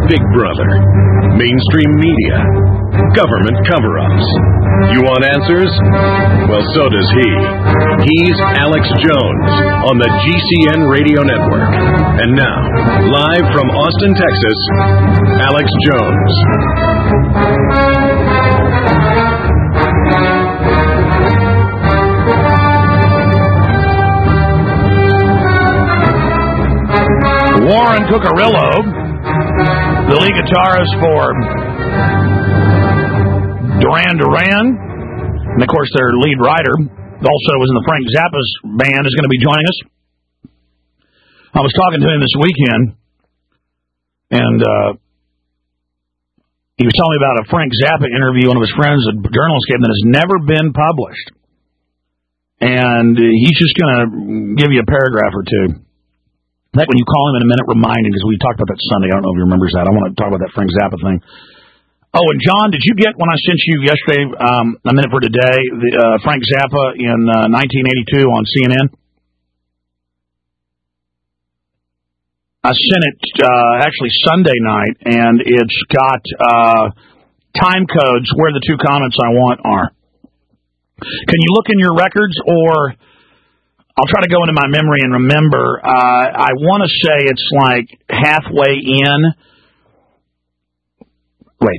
Big Brother, mainstream media, government cover-ups. You want answers? Well, so does he. He's Alex Jones on the GCN Radio Network. And now, live from Austin, Texas, Alex Jones. Warren Cucurullo, the lead guitarist for Duran Duran, and of course their lead writer, also was in the Frank Zappa's band, is going to be joining us. I was talking to him this weekend, and he was telling me about a Frank Zappa interview one of his friends, a journalist, gave that has never been published. And he's just going to give you a paragraph or two. In fact, when you call him in a minute, remind him, because we talked about that Sunday. I don't know if he remembers that. I want to talk about that Frank Zappa thing. Oh, and John, did you get, when I sent you yesterday, A Minute for Today, the Frank Zappa in 1982 on CNN? I sent it actually Sunday night, and it's got time codes where the two comments I want are. Can you look in your records, or I'll try to go into my memory and remember. I want to say it's like halfway in. Wait.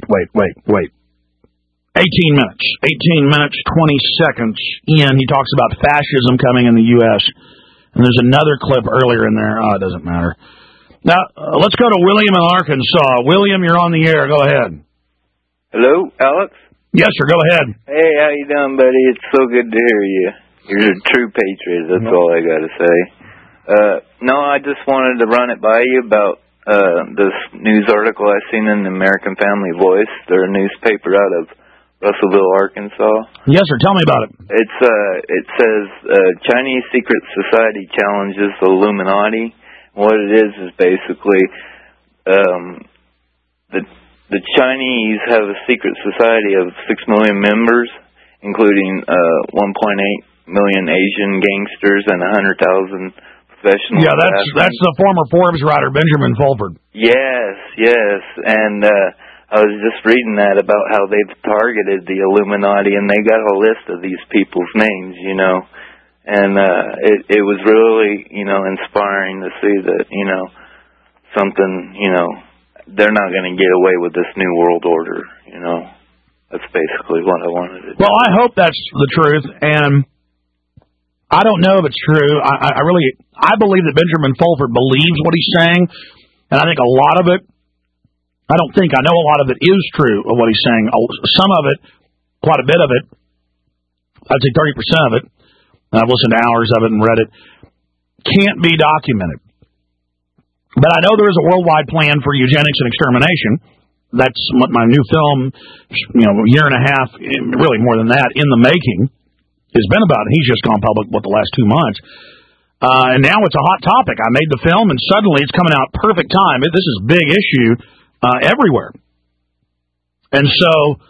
18 minutes. 18 minutes, 20 seconds in. He talks about fascism coming in the U.S. And there's another clip earlier in there. Oh, it doesn't matter. Now, let's go to William in Arkansas. William, you're on the air. Go ahead. Hello, Alex? Yes, sir. Go ahead. Hey, how you doing, buddy? It's so good to hear you. You're a true patriot, that's all I got to say. No, I just wanted to run it by you about this news article I seen in the American Family Voice. They're a newspaper out of Russellville, Arkansas. Yes, sir. Tell me about it. It says Chinese Secret Society challenges the Illuminati. What it is basically the Chinese have a secret society of 6 million members, including 1.8 million Asian gangsters and 100,000 professional. Yeah, that's the former Forbes writer Benjamin Fulford. Yes, and I was just reading that about how they've targeted the Illuminati, and they got a list of these people's names, and it was really, inspiring to see that, something, they're not going to get away with this new world order, That's basically what I wanted to do. Well, I hope that's the truth, and I don't know if it's true. I believe that Benjamin Fulford believes what he's saying, and I think a lot of it, I know a lot of it is true of what he's saying. Some of it, quite a bit of it, I'd say 30% of it, and I've listened to hours of it and read it, can't be documented. But I know there is a worldwide plan for eugenics and extermination. That's what my new film, year and a half, really more than that, in the making, has been about. He's just gone public, the last 2 months. And now it's a hot topic. I made the film, and suddenly it's coming out perfect time. This is a big issue everywhere. And so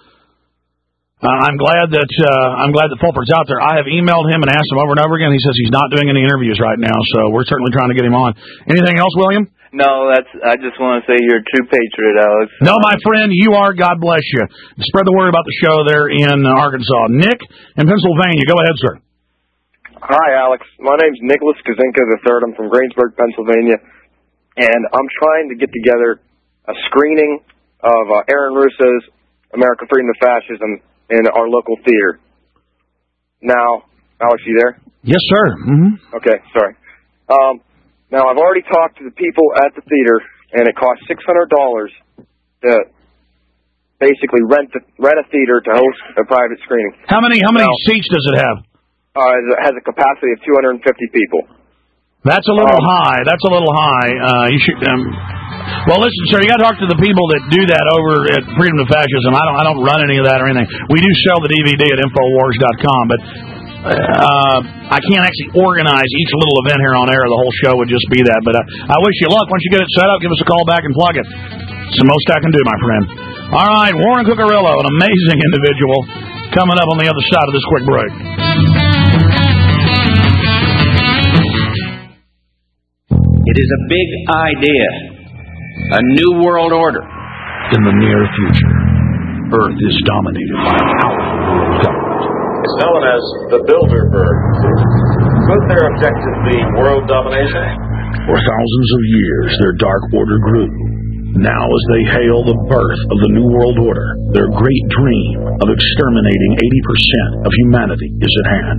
I'm glad that Fulford's out there. I have emailed him and asked him over and over again. He says he's not doing any interviews right now, so we're certainly trying to get him on. Anything else, William? No, I just want to say you're a true patriot, Alex. No, my friend, you are. God bless you. Spread the word about the show there in Arkansas. Nick in Pennsylvania. Go ahead, sir. Hi, Alex. My name's Nicholas Kazinka III. I'm from Greensburg, Pennsylvania, and I'm trying to get together a screening of Aaron Russo's America Freedom to Fascism in our local theater. Now, Alex, you there? Yes, sir. Mm-hmm. Okay, sorry. Now, I've already talked to the people at the theater, and it costs $600 to basically rent a theater to host a private screening. How many seats does it have? It has a capacity of 250 people. That's a little high. You should. Well, listen, sir. You got to talk to the people that do that over at Freedom to Fascism. I don't run any of that or anything. We do sell the DVD at Infowars.com, but I can't actually organize each little event here on air. The whole show would just be that. But I wish you luck. Once you get it set up, give us a call back and plug it. It's the most I can do, my friend. All right, Warren Cucurullo, an amazing individual, coming up on the other side of this quick break. It is a big idea A new world order. In the near future, Earth is dominated by a powerful world government. It's known as the Bilderberg Group. Could their objective be world domination? For thousands of years, their dark order grew. Now, as they hail the birth of the New World Order, their great dream of exterminating 80% of humanity is at hand.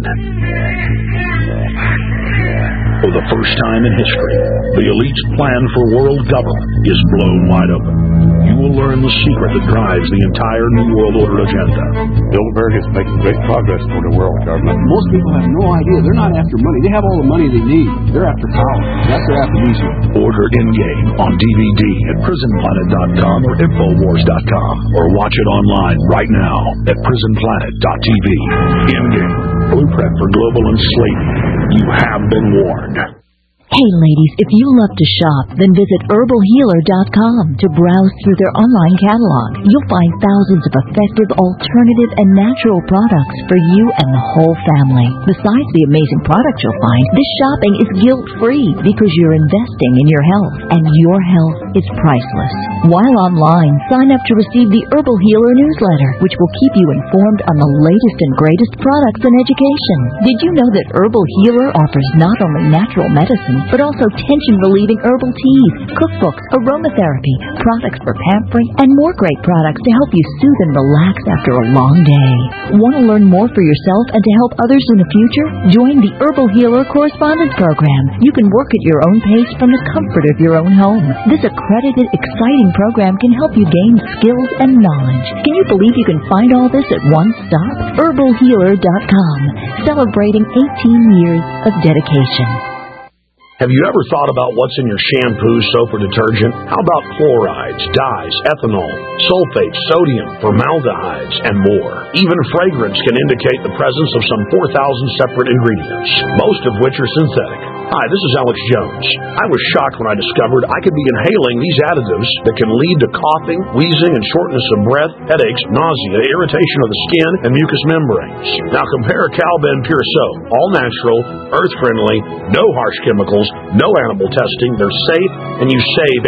For the first time in history, the elite's plan for world government is blown wide open. You will learn the secret that drives the entire New World Order agenda. Bilderberg is making great progress toward a world government. Most people have no idea. They're not after money. They have all the money they need. They're after power. That's their affirmation. Order Endgame on DVD at prisonplanet.com or Infowars.com, or watch it online right now at prisonplanet.tv. Endgame, blueprint for global enslavement. You have been warned. Hey ladies, if you love to shop, then visit herbalhealer.com to browse through their online catalog. You'll find thousands of effective, alternative, and natural products for you and the whole family. Besides the amazing products you'll find, this shopping is guilt-free because you're investing in your health, and your health is priceless. While online, sign up to receive the Herbal Healer newsletter, which will keep you informed on the latest and greatest products and education. Did you know that Herbal Healer offers not only natural medicine, but also tension-relieving herbal teas, cookbooks, aromatherapy, products for pampering, and more great products to help you soothe and relax after a long day. Want to learn more for yourself and to help others in the future? Join the Herbal Healer Correspondence Program. You can work at your own pace from the comfort of your own home. This accredited, exciting program can help you gain skills and knowledge. Can you believe you can find all this at one stop? herbalhealer.com, celebrating 18 years of dedication. Have you ever thought about what's in your shampoo, soap, or detergent? How about chlorides, dyes, ethanol, sulfates, sodium, formaldehydes, and more? Even fragrance can indicate the presence of some 4,000 separate ingredients, most of which are synthetic. Hi, this is Alex Jones. I was shocked when I discovered I could be inhaling these additives that can lead to coughing, wheezing, and shortness of breath, headaches, nausea, irritation of the skin, and mucous membranes. Now compare Cal-Ben Pure Soap. All natural, earth-friendly, no harsh chemicals, no animal testing. They're safe, and you save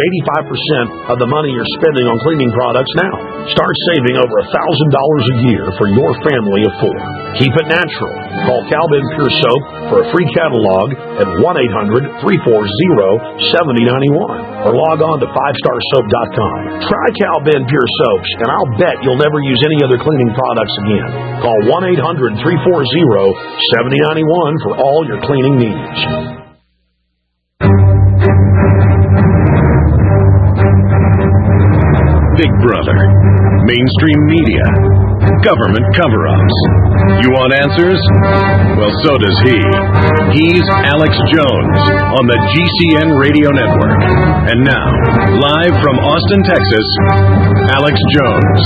85% of the money you're spending on cleaning products now. Start saving over $1,000 a year for your family of 4. Keep it natural. Call Cal-Ben Pure Soap for a free catalog at 1-800-340-7091 or log on to 5starsoap.com. Try Cal-Ben Pure Soaps, and I'll bet you'll never use any other cleaning products again. Call 1-800-340-7091 for all your cleaning needs. Big Brother, mainstream media, government cover-ups. You want answers? Well, so does he. He's Alex Jones on the GCN Radio Network. And now, live from Austin, Texas, Alex Jones.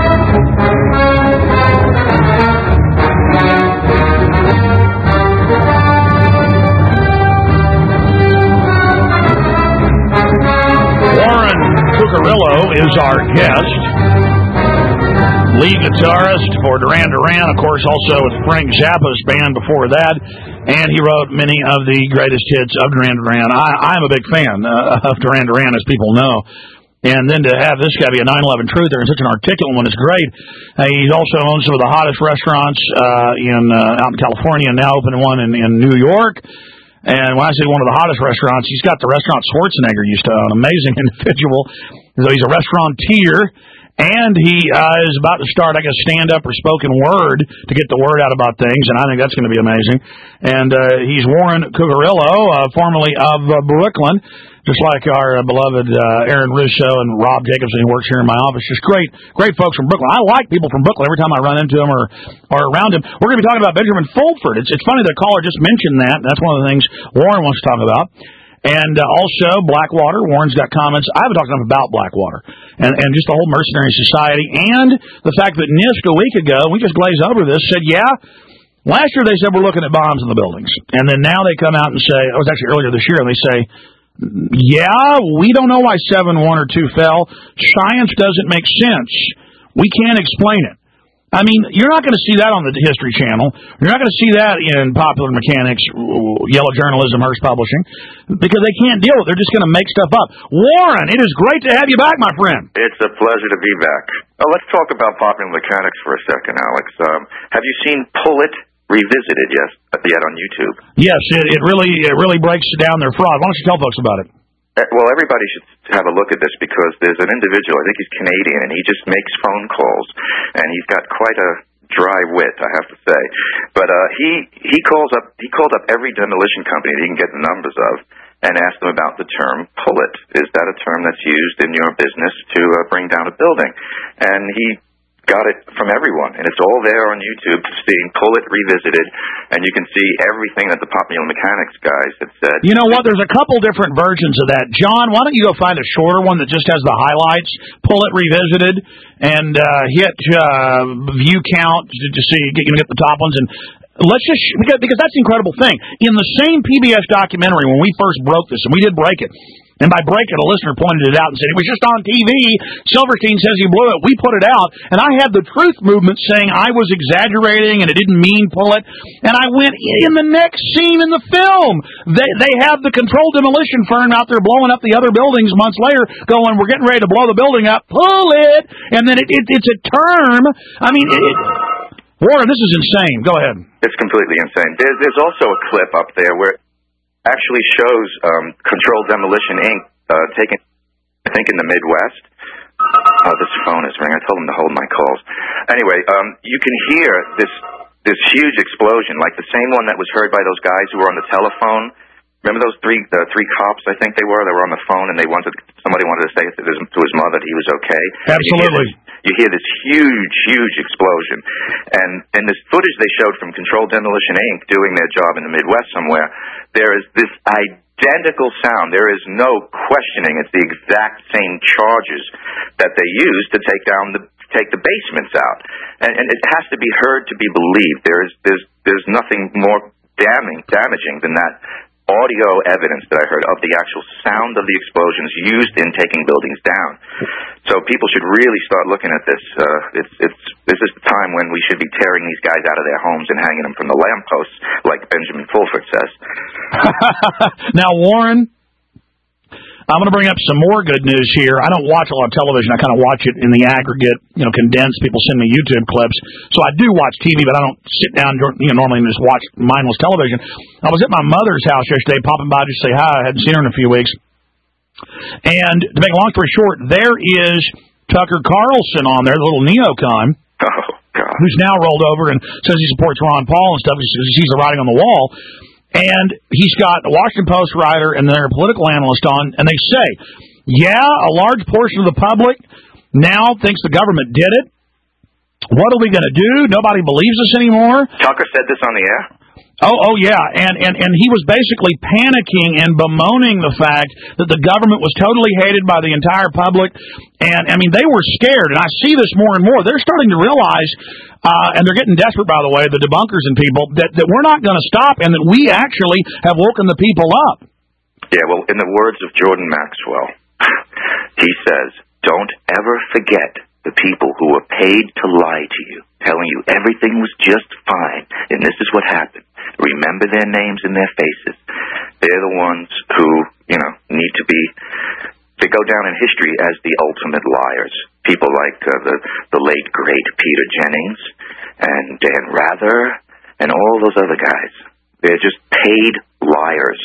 Warren Cucurullo is our guest. Lead guitarist for Duran Duran, of course, also with Frank Zappa's band before that, and he wrote many of the greatest hits of Duran Duran. I'm a big fan of Duran Duran, as people know. And then to have this guy be a 9/11 truther and such an articulate one is great. He also owns some of the hottest restaurants out in California, and now opened one in New York. And when I say one of the hottest restaurants, he's got the restaurant Schwarzenegger used to own. Amazing individual. So he's a restaurateur, and he is about to start, I guess, stand-up or spoken word to get the word out about things, and I think that's going to be amazing. And he's Warren Cucurullo, formerly of Brooklyn, just like our beloved Aaron Russo and Rob Jacobson, who works here in my office. Just great folks from Brooklyn. I like people from Brooklyn every time I run into them or around them. We're going to be talking about Benjamin Fulford. It's funny the caller just mentioned that. That's one of the things Warren wants to talk about. And also Blackwater. Warren's got comments. I haven't talked enough about Blackwater and just the whole mercenary society and the fact that NIST a week ago, we just glazed over this, said, yeah, last year they said we're looking at bombs in the buildings. And then now they come out and say, it was actually earlier this year, and they say, yeah, we don't know why 7, 1, or 2 fell. Science doesn't make sense. We can't explain it. I mean, you're not going to see that on the History Channel. You're not going to see that in Popular Mechanics, Yellow Journalism, Hearst Publishing, because they can't deal with it. They're just going to make stuff up. Warren, it is great to have you back, my friend. It's a pleasure to be back. Let's talk about Popular Mechanics for a second, Alex. Have you seen Pull It Revisited yet on YouTube? Yes, it really breaks down their fraud. Why don't you tell folks about it? Well, everybody should have a look at this because there's an individual, I think he's Canadian, and he just makes phone calls, and he's got quite a dry wit, I have to say. But he called up every demolition company that he can get the numbers of and asked them about the term pull it. Is that a term that's used in your business to bring down a building? And he got it from everyone, and it's all there on YouTube, seeing Pull It Revisited, and you can see everything that the Popular Mechanics guys had said. You know what? There's a couple different versions of that. John, why don't you go find a shorter one that just has the highlights, Pull It Revisited, and hit view count to see, get the top ones, and let's just, because that's the incredible thing. In the same PBS documentary, when we first broke this, and we did break it, and by break it, a listener pointed it out and said, it was just on TV. Silverstein says he blew it. We put it out. And I had the Truth Movement saying I was exaggerating and it didn't mean pull it. And I went, in the next scene in the film, they have the controlled demolition firm out there blowing up the other buildings months later going, we're getting ready to blow the building up. Pull it. And then it's a term. I mean, Warren, this is insane. Go ahead. It's completely insane. There's also a clip up there where actually shows Controlled Demolition Inc. Taken, I think, in the Midwest. Oh, this phone is ringing. I told him to hold my calls. Anyway, you can hear this huge explosion, like the same one that was heard by those guys who were on the telephone. Remember those three cops? I think they were on the phone, and somebody wanted to say to his mother that he was okay. Absolutely. You hear this huge explosion, and in this footage they showed from Controlled Demolition Inc. doing their job in the Midwest somewhere, there is this identical sound. There is no questioning. It's the exact same charges that they use to take the basements out, and it has to be heard to be believed. There's nothing more damaging than that audio evidence that I heard of the actual sound of the explosions used in taking buildings down. So people should really start looking at this. This is the time when we should be tearing these guys out of their homes and hanging them from the lampposts, like Benjamin Fulford says. Now, Warren, I'm going to bring up some more good news here. I don't watch a lot of television. I kind of watch it in the aggregate, condensed. People send me YouTube clips. So I do watch TV, but I don't sit down, normally and just watch mindless television. I was at my mother's house yesterday, popping by to say hi. I hadn't seen her in a few weeks. And to make a long story short, there is Tucker Carlson on there, the little neocon, who's now rolled over and says he supports Ron Paul and stuff. He sees the writing on the wall. And he's got a Washington Post writer and their political analyst on, and they say, a large portion of the public now thinks the government did it. What are we going to do? Nobody believes us anymore. Tucker said this on the air? Oh, yeah, and he was basically panicking and bemoaning the fact that the government was totally hated by the entire public, and, I mean, they were scared, and I see this more and more. They're starting to realize, and they're getting desperate, by the way, the debunkers and people, that we're not going to stop, and that we actually have woken the people up. Yeah, well, in the words of Jordan Maxwell, he says, don't ever forget the people who were paid to lie to you, telling you everything was just fine, and this is what happened. Remember their names and their faces. They're the ones who, need to go down in history as the ultimate liars. People like the late, great Peter Jennings and Dan Rather and all those other guys. They're just paid liars.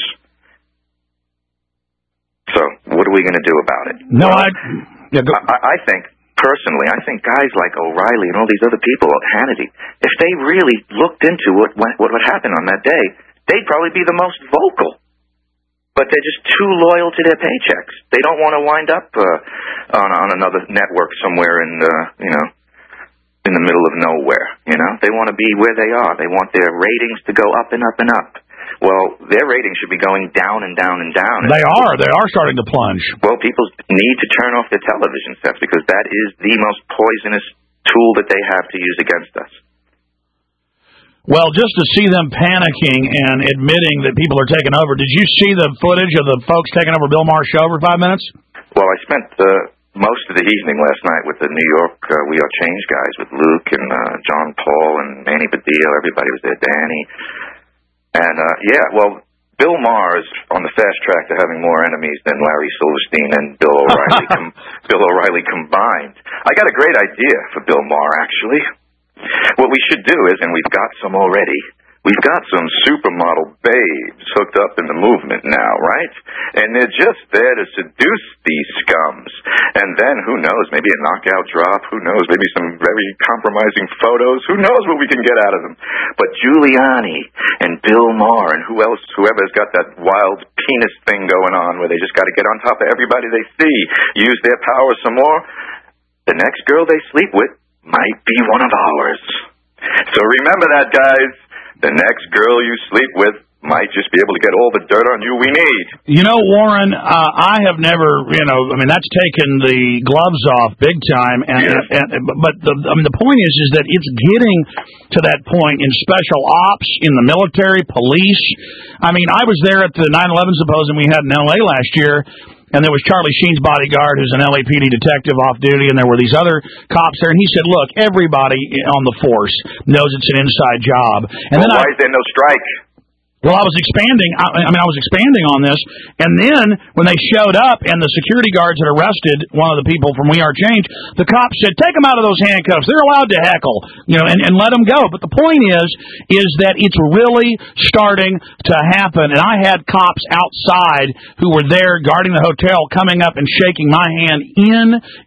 So what are we going to do about it? No, I think... Personally, I think guys like O'Reilly and all these other people, Hannity, if they really looked into what happened on that day, they'd probably be the most vocal. But they're just too loyal to their paychecks. They don't want to wind up on another network somewhere in the middle of nowhere. They want to be where they are. They want their ratings to go up and up and up. Well, their ratings should be going down and down and down. They are starting to plunge. Well, people need to turn off their television sets because that is the most poisonous tool that they have to use against us. Well, just to see them panicking and admitting that people are taking over, did you see the footage of the folks taking over Bill Maher's show for 5 minutes? Well, I spent most of the evening last night with the New York We Are Change guys, with Luke and John Paul and Manny Badillo. Everybody was there, Danny. And, Bill Maher is on the fast track to having more enemies than Larry Silverstein and Bill O'Reilly Bill O'Reilly combined. I got a great idea for Bill Maher, actually. What we should do is, and we've got some already, we've got some supermodel babes hooked up in the movement now, right? And they're just there to seduce these scums. And then, who knows, maybe a knockout drop, who knows, maybe some very compromising photos, who knows what we can get out of them. But Giuliani and Bill Maher and whoever's got that wild penis thing going on where they just got to get on top of everybody they see, use their power some more, the next girl they sleep with might be one of ours. So remember that, guys. The next girl you sleep with might just be able to get all the dirt on you we need. You know, Warren, I have never, that's taken the gloves off big time. But the point is that it's getting to that point in special ops, in the military, police. I mean, I was there at the 9/11 symposium we had in L.A. last year. And there was Charlie Sheen's bodyguard, who's an LAPD detective off duty, and there were these other cops there. And he said, look, everybody on the force knows it's an inside job. And then why is there no strike? Well, I was expanding. I was expanding on this, and then when they showed up and the security guards had arrested one of the people from We Are Change, the cops said, "Take them out of those handcuffs. They're allowed to heckle, and let them go." But the point is that it's really starting to happen. And I had cops outside who were there guarding the hotel, coming up and shaking my hand in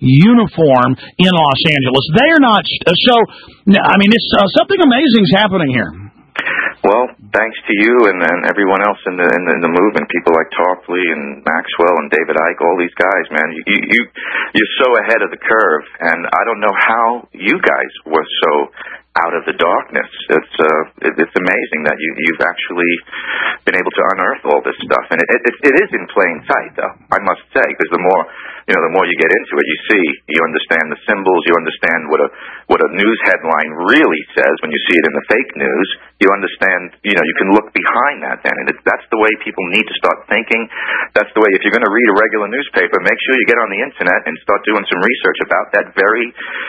uniform in Los Angeles. They are not. So, I mean, it's something amazing is happening here. Well, thanks to you and everyone else in the movement, people like Tarpley and Maxwell and David Icke, all these guys, man, you're so ahead of the curve, and I don't know how you guys were so out of the darkness. It's amazing that you've actually been able to unearth all this stuff, and it is in plain sight, though, I must say, because the more you get into it, you understand the symbols, you understand what a news headline really says when you see it in the fake news. You understand, you can look behind that then, and that's the way people need to start thinking. That's the way, if you're going to read a regular newspaper, make sure you get on the internet and start doing some research about that very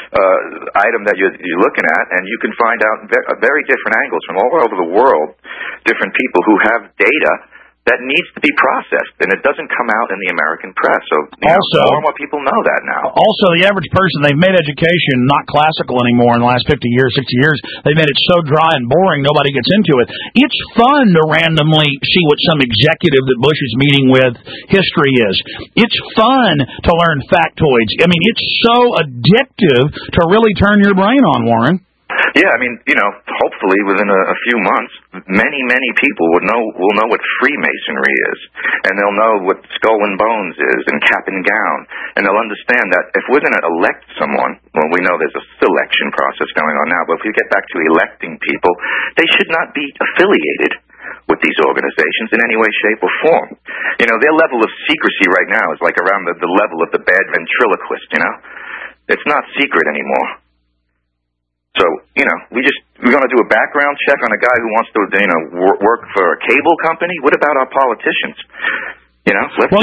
item that you're looking at, and you can find out very different angles from all over the world, different people who have data that needs to be processed, and it doesn't come out in the American press. So more and more people know that now. Also, the average person, they've made education not classical anymore in the last 50 years, 60 years. They've made it so dry and boring, nobody gets into it. It's fun to randomly see what some executive that Bush is meeting with history is. It's fun to learn factoids. I mean, it's so addictive to really turn your brain on, Warren. Yeah, I mean, hopefully within a few months, many people will know what Freemasonry is, and they'll know what Skull and Bones is, and Cap and Gown, and they'll understand that if we're going to elect someone, well, we know there's a selection process going on now, but if we get back to electing people, they should not be affiliated with these organizations in any way, shape, or form. Their level of secrecy right now is like around the level of the bad ventriloquist, It's not secret anymore. So, we're going to do a background check on a guy who wants to, work for a cable company. What about our politicians? They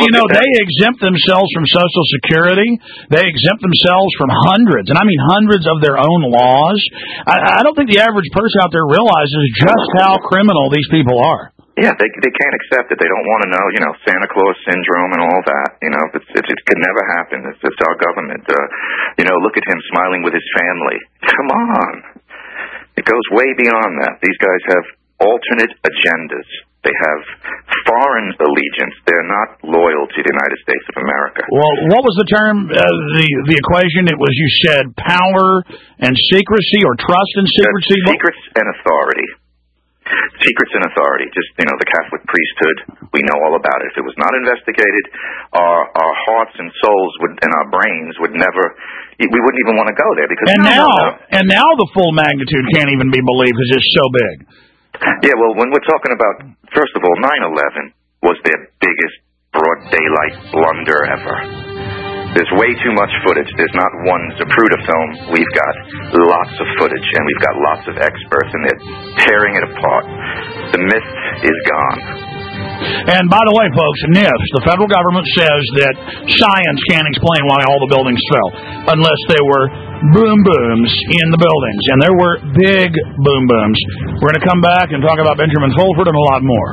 exempt themselves from Social Security. They exempt themselves from hundreds, and I mean hundreds of their own laws. I don't think the average person out there realizes just how criminal these people are. Yeah, they can't accept it. They don't want to know, Santa Claus syndrome and all that. It could never happen. It's our government. Look at him smiling with his family. Come on. It goes way beyond that. These guys have alternate agendas. They have foreign allegiance. They're not loyal to the United States of America. Well, what was the term, the equation? It was, you said, power and secrecy, or trust and secrecy? Secrets and authority. Secrets and authority. Just, the Catholic priesthood, we know all about it. If it was not investigated, our hearts and souls and our brains would never, we wouldn't even want to go there. Because now the full magnitude can't even be believed because it's so big. Yeah, well, when we're talking about, first of all, 9/11 was their biggest broad daylight blunder ever. There's way too much footage. There's not one Zapruder film. We've got lots of footage, and we've got lots of experts, and they're tearing it apart. The myth is gone. And by the way, folks, NIST, the federal government says that science can't explain why all the buildings fell unless there were boom booms in the buildings. And there were big boom booms. We're going to come back and talk about Benjamin Fulford and a lot more.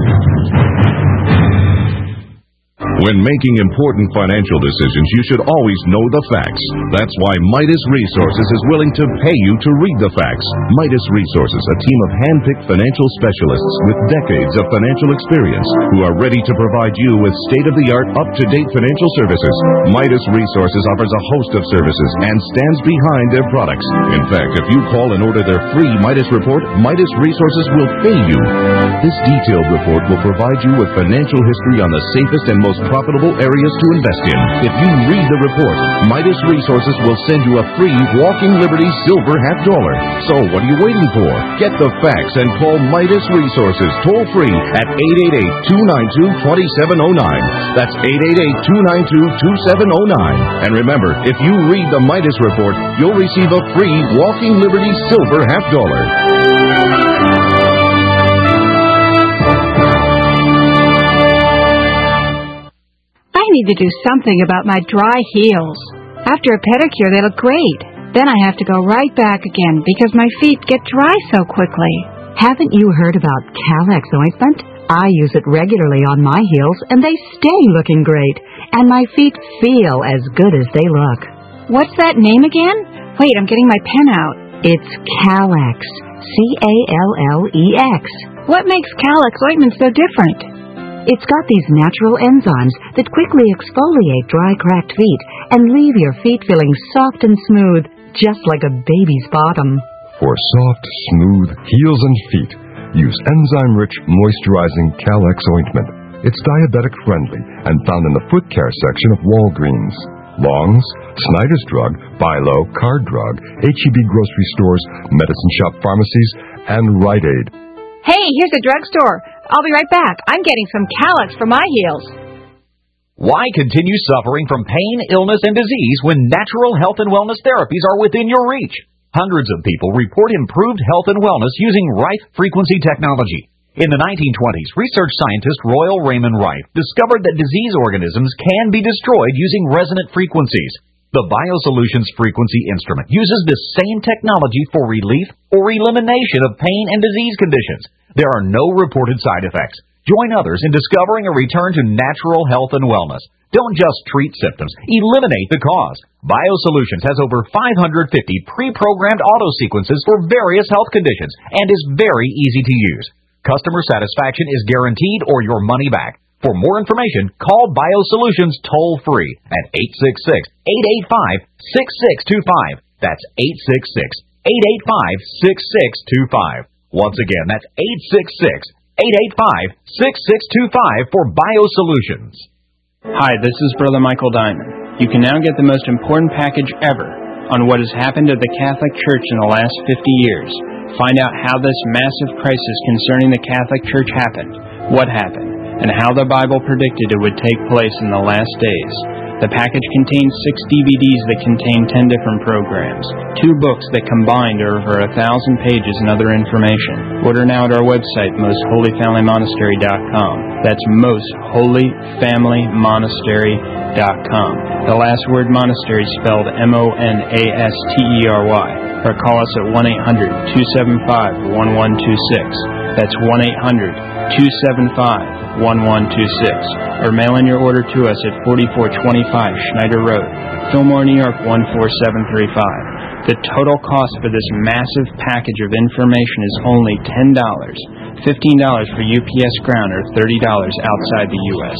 When making important financial decisions, you should always know the facts. That's why Midas Resources is willing to pay you to read the facts. Midas Resources, a team of hand-picked financial specialists with decades of financial experience who are ready to provide you with state-of-the-art, up-to-date financial services. Midas Resources offers a host of services and stands behind their products. In fact, if you call and order their free Midas report, Midas Resources will pay you. This detailed report will provide you with financial history on the safest and most profitable areas to invest in. If you read the report, Midas Resources will send you a free Walking Liberty silver $50. So what are you waiting for? Get the facts and call Midas Resources toll free at 888-292-2709. That's 888-292-2709. And remember, if you read the Midas report, you'll receive a free Walking Liberty silver $50. I need to do something about my dry heels. After a pedicure, they look great. Then I have to go right back again because my feet get dry so quickly. Haven't you heard about Calex ointment? I use it regularly on my heels, and they stay looking great. And my feet feel as good as they look. What's that name again? Wait, I'm getting my pen out. It's Calex. Calex. What makes Calex ointment so different? It's got these natural enzymes that quickly exfoliate dry, cracked feet and leave your feet feeling soft and smooth, just like a baby's bottom. For soft, smooth heels and feet, use enzyme-rich, moisturizing Calex ointment. It's diabetic-friendly and found in the foot care section of Walgreens, Long's, Snyder's Drug, Bilo, Card Drug, H-E-B grocery stores, medicine shop pharmacies, and Rite Aid. Hey, here's a drugstore. I'll be right back. I'm getting some Calex for my heels. Why continue suffering from pain, illness, and disease when natural health and wellness therapies are within your reach? Hundreds of people report improved health and wellness using Rife frequency technology. In the 1920s, research scientist Royal Raymond Rife discovered that disease organisms can be destroyed using resonant frequencies. The BioSolutions frequency instrument uses the same technology for relief or elimination of pain and disease conditions. There are no reported side effects. Join others in discovering a return to natural health and wellness. Don't just treat symptoms, eliminate the cause. BioSolutions has over 550 pre-programmed auto-sequences for various health conditions and is very easy to use. Customer satisfaction is guaranteed or your money back. For more information, call BioSolutions toll-free at 866-885-6625. That's 866-885-6625. Once again, that's 866-885-6625 for BioSolutions. Hi, this is Brother Michael Diamond. You can now get the most important package ever on what has happened at the Catholic Church in the last 50 years. Find out how this massive crisis concerning the Catholic Church happened, what happened, and how the Bible predicted it would take place in the last days. The package contains 6 DVDs that contain 10 different programs, 2 books that combined are over 1,000 pages and other information. Order now at our website, mostholyfamilymonastery.com. That's mostholyfamilymonastery.com. The last word monastery spelled MONASTERY. Or call us at 1-800-275-1126. That's 1-800-275-1126. Or mail in your order to us at 4425 Schneider Road, Fillmore, New York 14735. The total cost for this massive package of information is only $10, $15 for UPS Ground, or $30 outside the U.S.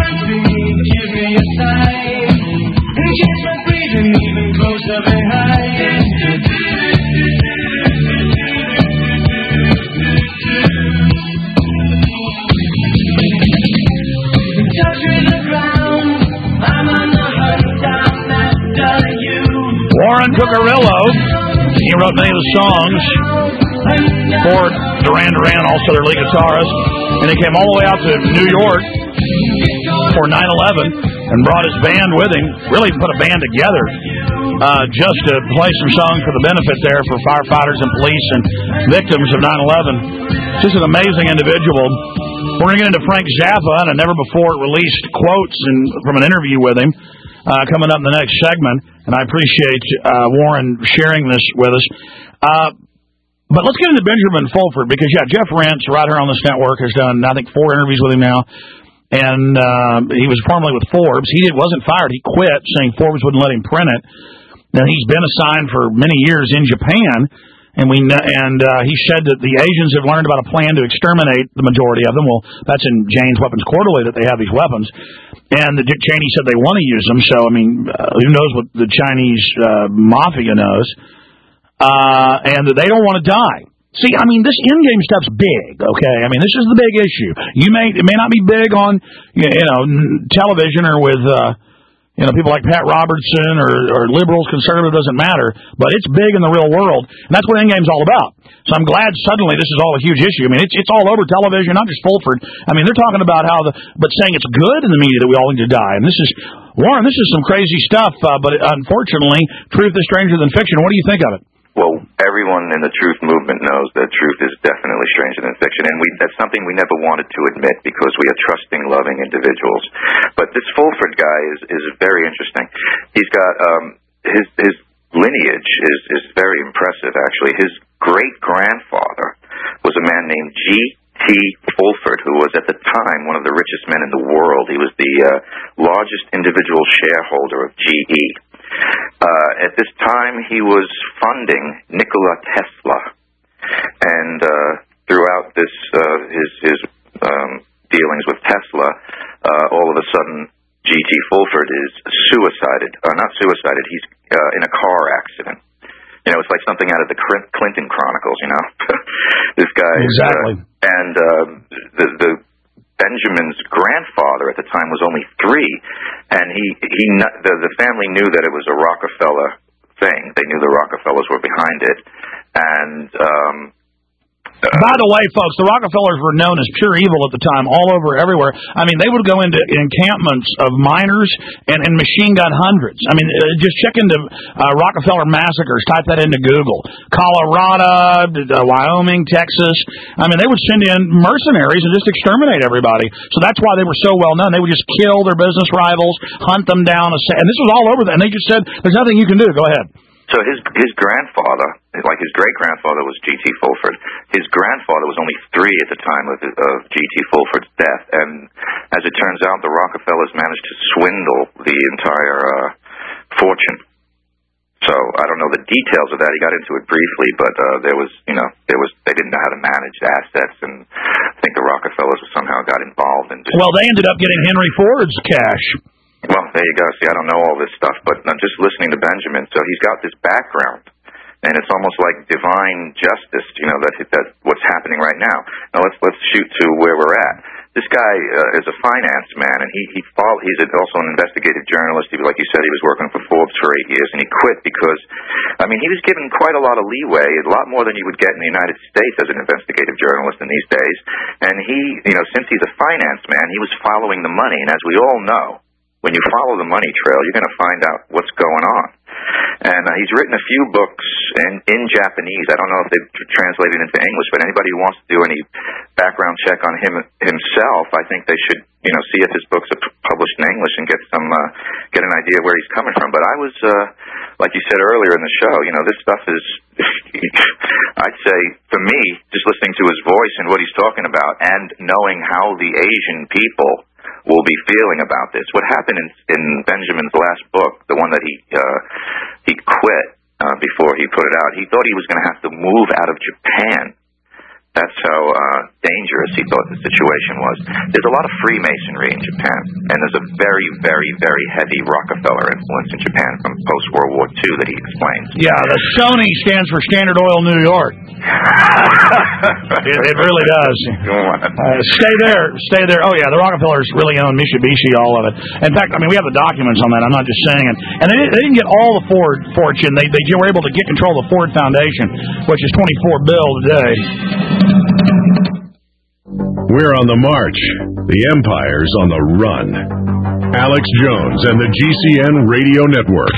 Even closer behind. John Cucurullo. He wrote many of the songs for Duran Duran, also their lead guitarist. And he came all the way out to New York for 9/11 and brought his band with him. Really put a band together just to play some songs for the benefit there for firefighters and police and victims of 9/11. Just an amazing individual. We're going to get into Frank Zappa and a never-before-released quotes from an interview with him coming up in the next segment. And I appreciate Warren sharing this with us. But let's get into Benjamin Fulford because, Jeff Rentz, right here on this network, has done, I think, 4 interviews with him now. And he was formerly with Forbes. He wasn't fired. He quit, saying Forbes wouldn't let him print it. Now, he's been assigned for many years in Japan. And he said that the Asians have learned about a plan to exterminate the majority of them. Well, that's in Jane's Weapons Quarterly that they have these weapons. And Dick Cheney said they want to use them. So, I mean, who knows what the Chinese mafia knows. And that they don't want to die. See, I mean, this in-game stuff's big, okay? I mean, this is the big issue. It may not be big on, television or with, people like Pat Robertson or liberals, conservative, doesn't matter. But it's big in the real world, and that's what in-game's all about. So I'm glad suddenly this is all a huge issue. I mean, it's all over television, not just Fulford. I mean, they're talking about but saying it's good in the media that we all need to die. And Warren, this is some crazy stuff, but unfortunately, truth is stranger than fiction. What do you think of it? Well, everyone in the truth movement knows that truth is definitely stranger than fiction, and that's something we never wanted to admit because we are trusting, loving individuals. But this Fulford guy is very interesting. He's got his lineage is very impressive, actually. His great-grandfather was a man named G.T. Fulford, who was at the time one of the richest men in the world. He was the largest individual shareholder of GE. At this time, he was funding Nikola Tesla, and throughout his dealings with Tesla, all of a sudden, G.T. Fulford is not suicided. He's in a car accident. It's like something out of the Clinton Chronicles. This guy. Exactly. The Benjamin's grandfather at the time was only 3, and the family knew that it was a Rockefeller thing. They knew the Rockefellers were behind it, and by the way, folks, the Rockefellers were known as pure evil at the time, all over, everywhere. I mean, they would go into encampments of miners and machine gun hundreds. I mean, just check into Rockefeller massacres. Type that into Google. Colorado, Wyoming, Texas. I mean, they would send in mercenaries and just exterminate everybody. So that's why they were so well known. They would just kill their business rivals, hunt them down, and this was all over them. And they just said, "There's nothing you can do. Go ahead." So his grandfather, like his great-grandfather was G.T. Fulford. His grandfather was only 3 at the time of G.T. Fulford's death. And as it turns out, the Rockefellers managed to swindle the entire fortune. So I don't know the details of that. He got into it briefly, but they didn't know how to manage assets, and I think the Rockefellers somehow got involved. Well, they ended up getting Henry Ford's cash. Well, there you go. See, I don't know all this stuff, but I'm just listening to Benjamin. So he's got this background, and it's almost like divine justice, that what's happening right now. Now let's shoot to where we're at. This guy is a finance man, and he's also an investigative journalist. Like you said, he was working for Forbes for 8 years, and he quit because, he was given quite a lot of leeway, a lot more than you would get in the United States as an investigative journalist in these days. And he, since he's a finance man, he was following the money, and as we all know, when you follow the money trail, you're going to find out what's going on. And he's written a few books in Japanese. I don't know if they've translated into English, but anybody who wants to do any background check on himself, I think they should, see if his books are published in English and get an idea where he's coming from. But I was, like you said earlier in the show, this stuff is, I'd say, for me, just listening to his voice and what he's talking about, and knowing how the Asian people will be feeling about this. What happened in Benjamin's last book, the one that he quit before he put it out, he thought he was going to have to move out of Japan. That's how dangerous he thought the situation was. There's a lot of Freemasonry in Japan, and there's a very, very, very heavy Rockefeller influence in Japan from post-World War II that he explains. Yeah, the Sony stands for Standard Oil New York. It really does. Go on. Stay there. Oh, yeah, the Rockefellers really own Mitsubishi, all of it. In fact, I mean, we have the documents on that. I'm not just saying it. And they didn't get all the Ford fortune. They were able to get control of the Ford Foundation, which is $24 billion today. We're on the march. The empire's on the run. Alex Jones and the GCN Radio Network.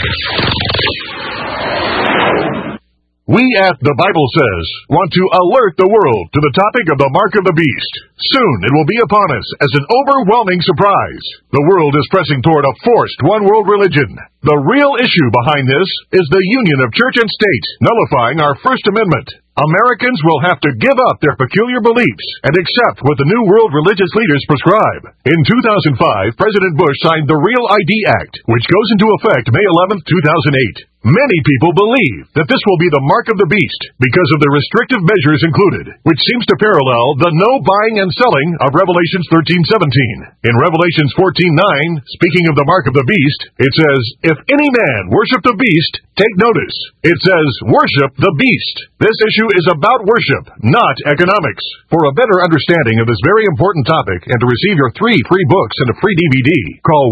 We at The Bible Says want to alert the world to the topic of the mark of the beast. Soon it will be upon us as an overwhelming surprise. The world is pressing toward a forced one-world religion. The real issue behind this is the union of church and state, nullifying our First Amendment. Americans will have to give up their peculiar beliefs and accept what the new world religious leaders prescribe. In 2005, President Bush signed the Real ID Act, which goes into effect May 11, 2008. Many people believe that this will be the mark of the beast because of the restrictive measures included, which seems to parallel the no buying and selling of Revelations 13:17. In Revelations 14:9, speaking of the mark of the beast, it says, "If any man worship the beast, take notice." It says, "Worship the beast." This issue is about worship, not economics. For a better understanding of this very important topic and to receive your 3 free books and a free DVD, call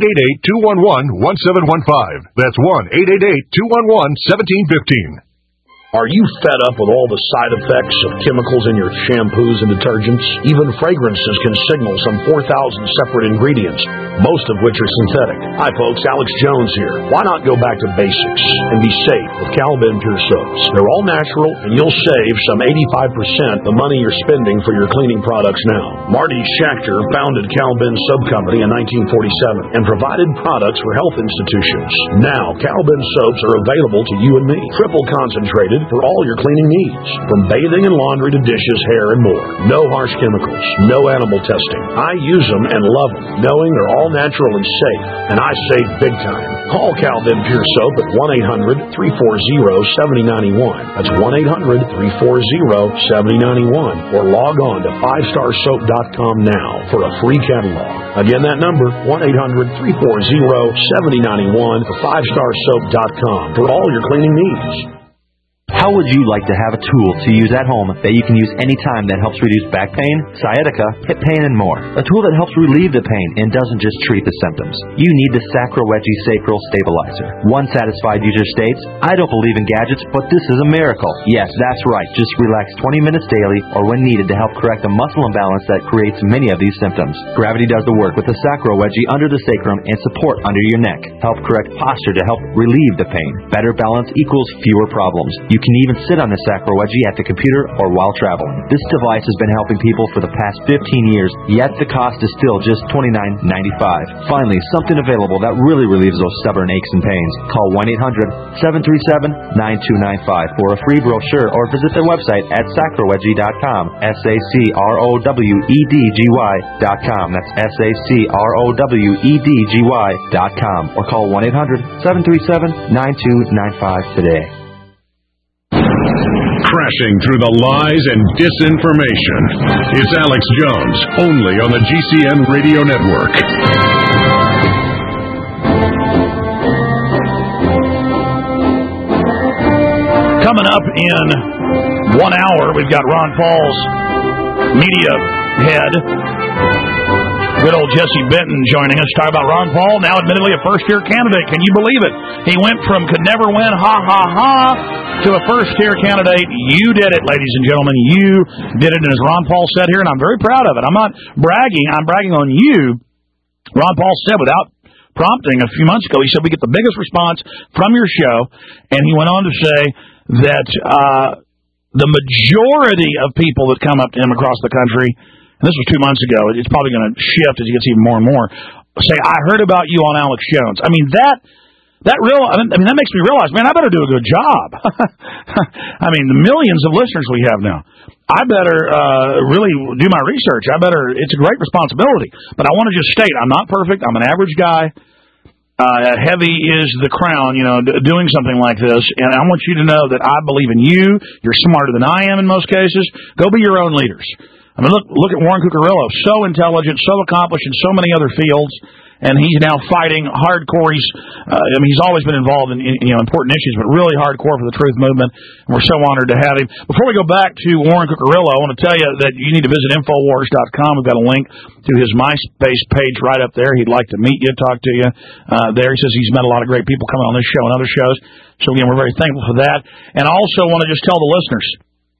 1-888-211-1715. That's 1-888-211-1715. Are you fed up with all the side effects of chemicals in your shampoos and detergents? Even fragrances can signal some 4,000 separate ingredients, most of which are synthetic. Hi folks, Alex Jones here. Why not go back to basics and be safe with Cal-Ben Pure Soaps? They're all natural and you'll save some 85% the money you're spending for your cleaning products now. Marty Schachter founded Cal-Ben Soap Company in 1947 and provided products for health institutions. Now, Cal-Ben soaps are available to you and me. Triple concentrated for all your cleaning needs, from bathing and laundry to dishes, hair, and more. No harsh chemicals, no animal testing. I use them and love them, knowing they're all natural and safe, and I save big time. Call Cal-Ben Pure Soap at 1-800-340-7091. That's 1-800-340-7091, or log on to 5starsoap.com now for a free catalog. Again, that number, 1-800-340-7091, or 5starsoap.com for all your cleaning needs. How would you like to have a tool to use at home that you can use anytime that helps reduce back pain, sciatica, hip pain, and more? A tool that helps relieve the pain and doesn't just treat the symptoms. You need the Sacrowegie Sacral Stabilizer. One satisfied user states, "I don't believe in gadgets, but this is a miracle." Yes, that's right. Just relax 20 minutes daily or when needed to help correct the muscle imbalance that creates many of these symptoms. Gravity does the work with the Sacrowegie under the sacrum and support under your neck. Help correct posture to help relieve the pain. Better balance equals fewer problems. You can even sit on the Sacrowegie at the computer or while traveling. This device has been helping people for the past 15 years, yet the cost is still just $29.95. Finally, something available that really relieves those stubborn aches and pains. Call 1-800-737-9295 for a free brochure or visit their website at sacrowegie.com. SACROWEDGY.com. That's SACROWEDGY.com. Or call 1-800-737-9295 today. Crashing through the lies and disinformation. It's Alex Jones, only on the GCN Radio Network. Coming up in 1 hour, we've got Ron Paul's media head, good old Jesse Benton, joining us. Talk about Ron Paul, now admittedly a first-year candidate. Can you believe it? He went from could never win, ha, ha, ha, to a first-year candidate. You did it, ladies and gentlemen. You did it, and as Ron Paul said here, and I'm very proud of it. I'm not bragging. I'm bragging on you. Ron Paul said, without prompting, a few months ago, he said, we get the biggest response from your show, and he went on to say that the majority of people that come up to him across the country, and this was 2 months ago, it's probably going to shift as he gets even more and more, say, I heard about you on Alex Jones. I mean, that makes me realize, man, I better do a good job. I mean, the millions of listeners we have now. I better really do my research. It's a great responsibility. But I want to just state, I'm not perfect. I'm an average guy. Heavy is the crown, doing something like this. And I want you to know that I believe in you. You're smarter than I am in most cases. Go be your own leaders. I mean, look at Warren Cucurullo, so intelligent, so accomplished in so many other fields, and he's now fighting hardcore. He's always been involved in important issues, but really hardcore for the truth movement, and we're so honored to have him. Before we go back to Warren Cucurullo, I want to tell you that you need to visit Infowars.com. We've got a link to his MySpace page right up there. He'd like to meet you, talk to you there. He says he's met a lot of great people coming on this show and other shows, so again, we're very thankful for that. And I also want to just tell the listeners,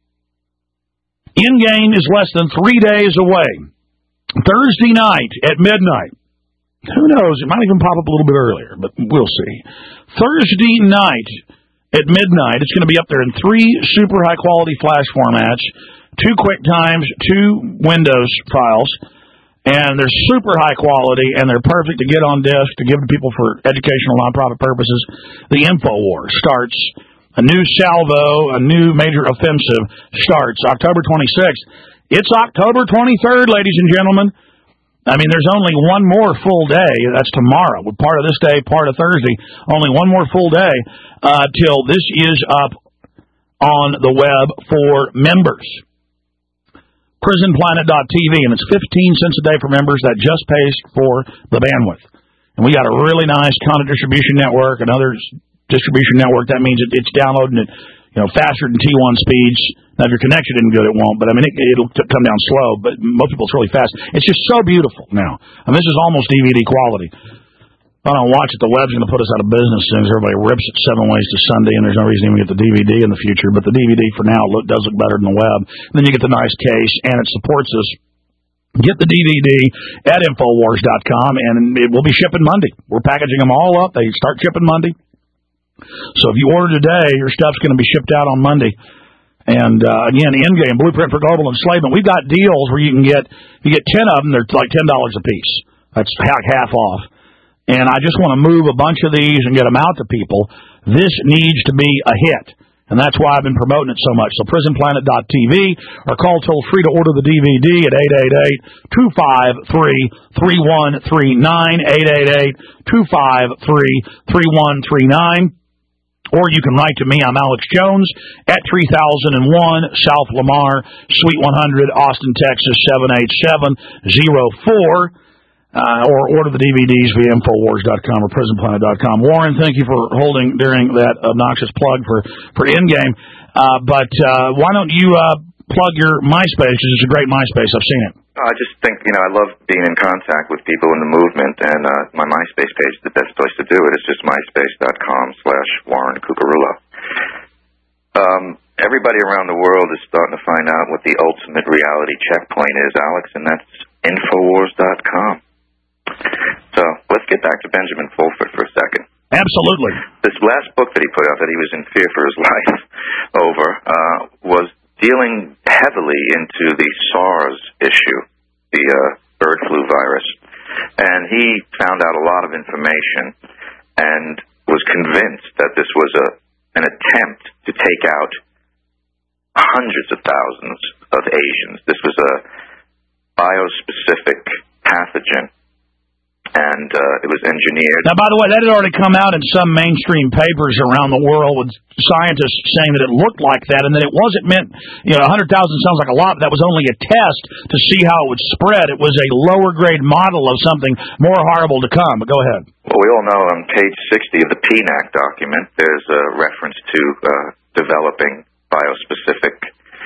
Endgame is less than 3 days away. Thursday night at midnight. Who knows? It might even pop up a little bit earlier, but we'll see. Thursday night at midnight, it's going to be up there in 3 super high-quality flash formats, 2 QuickTimes, 2 Windows files, and they're super high quality, and they're perfect to get on disk to give to people for educational nonprofit purposes. The InfoWars starts. A new salvo, a new major offensive starts October 26th. It's October 23rd, ladies and gentlemen. I mean, there's only one more full day. That's tomorrow. With part of this day, part of Thursday. Only one more full day till this is up on the web for members. PrisonPlanet.tv, and it's 15 cents a day for members. That just pays for the bandwidth. And we got a really nice content distribution network and others. Distribution network, that means it's downloading it, faster than T1 speeds. Now, if your connection isn't good, it won't, but I mean, it'll come down slow, but most people, it's really fast. It's just so beautiful now. I mean, this is almost DVD quality. I don't watch it. The web's going to put us out of business soon. Everybody rips it 7 ways to Sunday, and there's no reason to even get the DVD in the future, but the DVD for now does look better than the web. And then you get the nice case, and it supports us. Get the DVD at Infowars.com, and it will be shipping Monday. We're packaging them all up. They start shipping Monday. So if you order today, your stuff's going to be shipped out on Monday. And again, Endgame, Blueprint for Global Enslavement. We've got deals where you get 10 of them. They're like $10 a piece. That's half off. And I just want to move a bunch of these and get them out to people. This needs to be a hit. And that's why I've been promoting it so much. So PrisonPlanet.tv, or call toll free to order the DVD at 888-253-3139, 888-253-3139. Or you can write to me. I'm Alex Jones at 3001 South Lamar, Suite 100, Austin, Texas, 78704. Or order the DVDs via Infowars.com or PrisonPlanet.com. Warren, thank you for holding during that obnoxious plug for Endgame. But why don't you plug your MySpace? Because it's a great MySpace. I've seen it. I just think, I love being in contact with people in the movement, and my MySpace page is the best place to do it. It's just myspace.com/Warren Cucurullo. Everybody around the world is starting to find out what the ultimate reality checkpoint is, Alex, and that's Infowars.com. So let's get back to Benjamin Fulford for a second. Absolutely. This last book that he put out that he was in fear for his life over was dealing heavily into the SARS issue, the bird flu virus. And he found out a lot of information and was convinced that this was an attempt to take out hundreds of thousands of Asians. This was a biospecific pathogen. And it was engineered. Now, by the way, that had already come out in some mainstream papers around the world with scientists saying that it looked like that and that it wasn't meant, 100,000 sounds like a lot, but that was only a test to see how it would spread. It was a lower grade model of something more horrible to come. But go ahead. Well, we all know on page 60 of the PNAC document, there's a reference to developing biospecific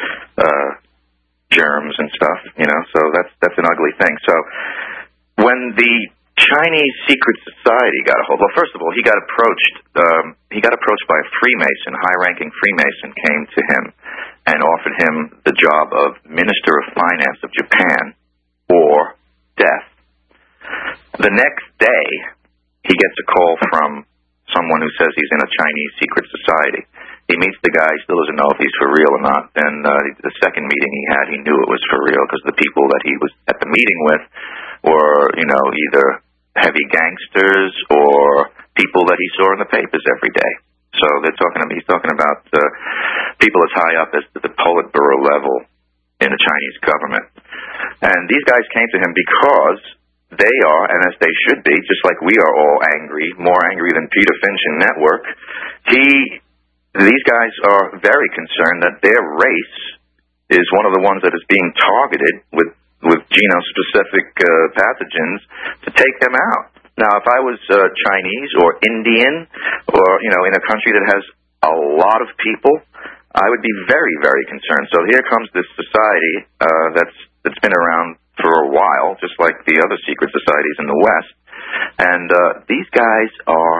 germs and stuff, so that's an ugly thing. So when the Chinese secret society got a hold. Well, first of all, he got approached by a Freemason, high-ranking Freemason, came to him and offered him the job of Minister of Finance of Japan or death. The next day, he gets a call from someone who says he's in a Chinese secret society. He meets the guy, he still doesn't know if he's for real or not. Then the second meeting he had, he knew it was for real because the people that he was at the meeting with were, either heavy gangsters or people that he saw in the papers every day. So he's talking about people as high up as the Politburo level in the Chinese government. And these guys came to him because they are, and as they should be, just like we are all angry, more angry than Peter Finch and Network, these guys are very concerned that their race is one of the ones that is being targeted with genome-specific pathogens to take them out. Now, if I was Chinese or Indian or, in a country that has a lot of people, I would be very, very concerned. So here comes this society that's been around for a while, just like the other secret societies in the West. And these guys are,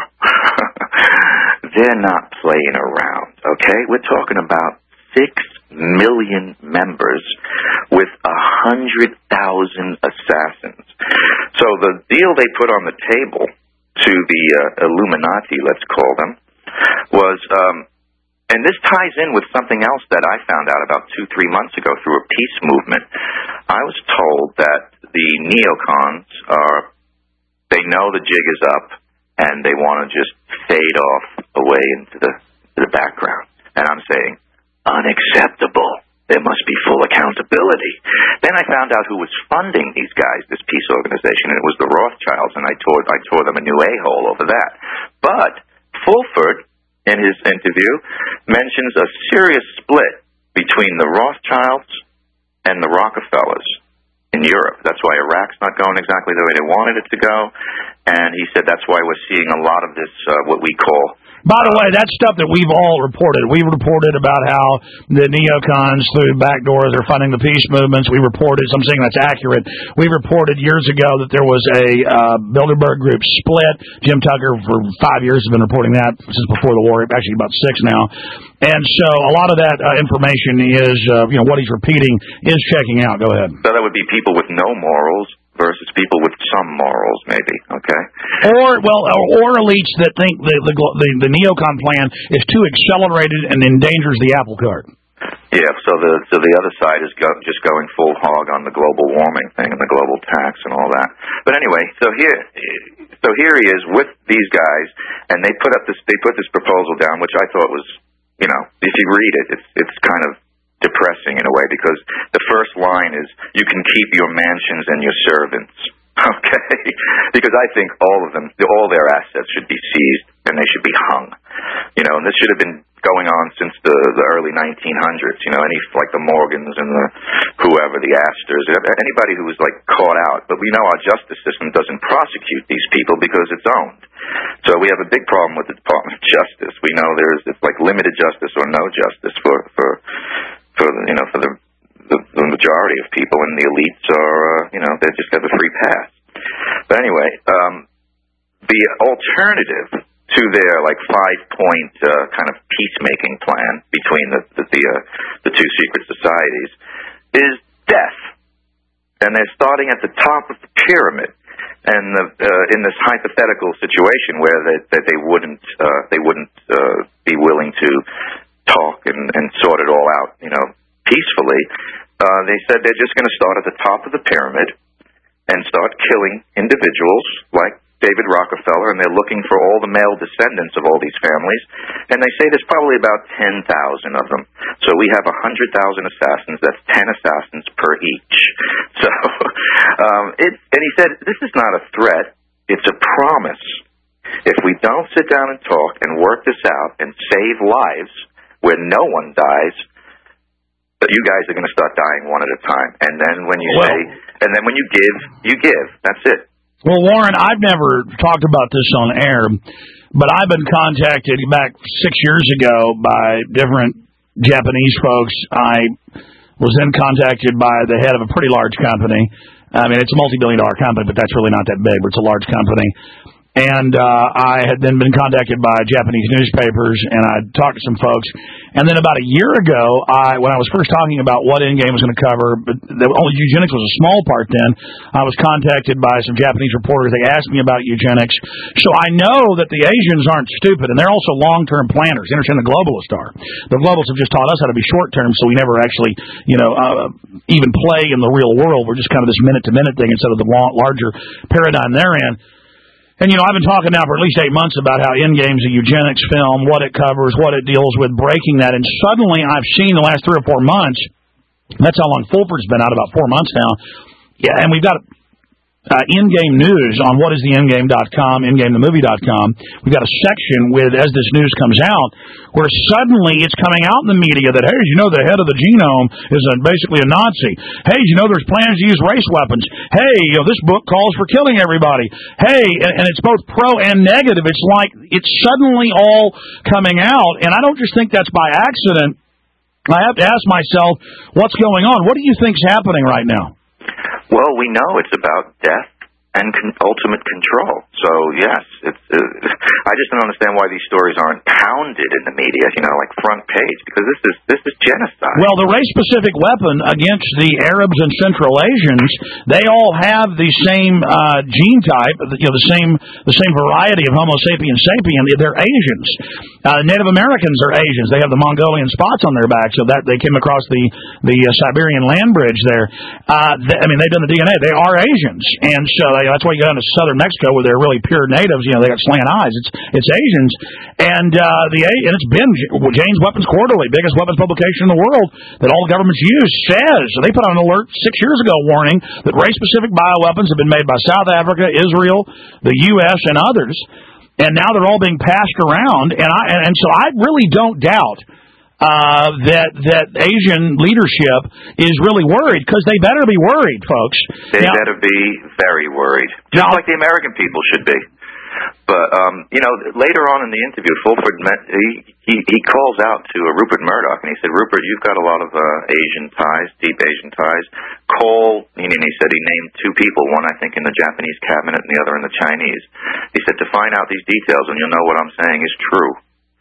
they're not playing around, okay? We're talking about 6 million members with 100,000 assassins. So the deal they put on the table to the Illuminati, let's call them, was, and this ties in with something else that I found out about 2-3 months ago through a peace movement. I was told that the neocons they know the jig is up, and they want to just fade off away into the background. And I'm saying, unacceptable. There must be full accountability. Then I found out who was funding these guys, this peace organization, and it was the Rothschilds, and I tore them a new a-hole over that. But Fulford, in his interview, mentions a serious split between the Rothschilds and the Rockefellers in Europe. That's why Iraq's not going exactly the way they wanted it to go, and he said that's why we're seeing a lot of this, what we call... By the way, that's stuff that we've all reported. We've reported about how the neocons through back doors are funding the peace movements. We reported, so I'm saying that's accurate. We reported years ago that there was a Bilderberg group split. Jim Tucker for 5 years has been reporting that since before the war, actually about 6 now. And so a lot of that information is, what he's repeating is checking out. Go ahead. So that would be people with no morals versus people with some morals, maybe, okay? Or elites that think the neocon plan is too accelerated and endangers the apple cart. Yeah, so the other side is just going full hog on the global warming thing and the global tax and all that. But anyway, so here he is with these guys, and they put this proposal down, which I thought was, if you read it, it's kind of depressing in a way, because the first line is, you can keep your mansions and your servants, okay? Because I think all their assets should be seized, and they should be hung. And this should have been going on since the early 1900s, like the Morgans and the whoever, the Astors, anybody who was, caught out. But we know our justice system doesn't prosecute these people because it's owned. So we have a big problem with the Department of Justice. We know it's like limited justice or no justice for the majority of people, and the elites are, they just have a free pass. But anyway, the alternative to their 5-point kind of peacemaking plan between the two secret societies is death, and they're starting at the top of the pyramid. And in this hypothetical situation where they wouldn't be willing to talk and sort it all out, peacefully, they said they're just going to start at the top of the pyramid and start killing individuals like David Rockefeller, and they're looking for all the male descendants of all these families, and they say there's probably about 10,000 of them. So we have 100,000 assassins. That's 10 assassins per each. So, and he said, this is not a threat. It's a promise. If we don't sit down and talk and work this out and save lives where no one dies, but you guys are going to start dying one at a time. And then when you when you give, you give. That's it. Well, Warren, I've never talked about this on air, but I've been contacted back 6 years ago by different Japanese folks. I was then contacted by the head of a pretty large company. I mean, it's a multi-billion-dollar company, but that's really not that big, but it's a large company. And I had then been contacted by Japanese newspapers, and I talked to some folks. And then about a year ago, when I was first talking about what Endgame was going to cover, but only eugenics was a small part then, I was contacted by some Japanese reporters. They asked me about eugenics. So I know that the Asians aren't stupid, and they're also long-term planners. You understand the globalists are. The globalists have just taught us how to be short-term, so we never actually, even play in the real world. We're just kind of this minute-to-minute thing instead of the larger paradigm they're in. And, I've been talking now for at least 8 months about how Endgame's a eugenics film, what it covers, what it deals with, breaking that. And suddenly I've seen the last 3 or 4 months, that's how long Fulford's been out, about 4 months now. Yeah, and we've got in-game news on whatistheendgame.com, ingamethemovie.com. We've got a section with, as this news comes out, where suddenly it's coming out in the media that, hey, you know, the head of the genome is basically a Nazi. Hey, you know, there's plans to use race weapons. Hey, you know, this book calls for killing everybody. Hey, and it's both pro and negative. It's like it's suddenly all coming out, and I don't just think that's by accident. I have to ask myself, what's going on? What do you think's happening right now? Well, we know it's about death and ultimate control. So, yes, I just don't understand why these stories aren't pounded in the media, you know, like front page, because this is genocide. Well, the race-specific weapon against the Arabs and Central Asians, they all have the same gene type, you know, the same variety of Homo sapiens sapien. They're Asians. Native Americans are Asians. They have the Mongolian spots on their back, so that they came across the Siberian land bridge there. They've done the DNA. They are Asians, and so that's why you go down to southern Mexico where they're really pure natives. You know, they got slant eyes. It's Asians, and it's been Jane's Weapons Quarterly, biggest weapons publication in the world that all governments use, says they put out an alert 6 years ago warning that race-specific bioweapons have been made by South Africa, Israel, the U.S., and others. And now they're all being passed around, and so I really don't doubt that Asian leadership is really worried, because they better be worried, folks. They better be very worried, just like the American people should be. But later on in the interview, Fulford he calls out to Rupert Murdoch, and he said, "Rupert, you've got a lot of Asian ties, deep Asian ties. Call," and he said he named two people, one I think in the Japanese cabinet and the other in the Chinese. He said, "To find out these details, and you'll know what I'm saying is true."